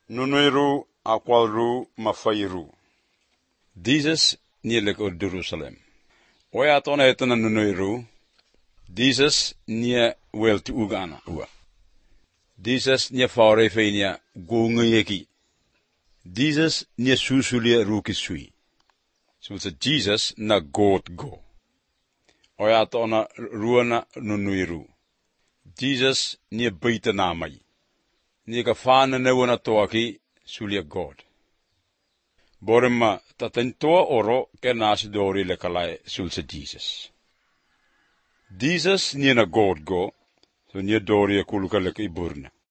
Nunuiru akwalru mafairu. Jesus nielik o Jerusalem. Oya tona etana nunuiru. Jesus nie wel tu ugana ua. Jesus nie faure feinia gongeyeki. Jesus nie susulia rukisui. So Jesus na God go. Oya tona ruana nunuiru. Jesus nie beite namai. Nie gafana newana toaki sulia God. Borema tatentoa oro ke nasidori le kalai sulsa Jesus. Jesus nie na God go, so nie dori kuluka le iburna.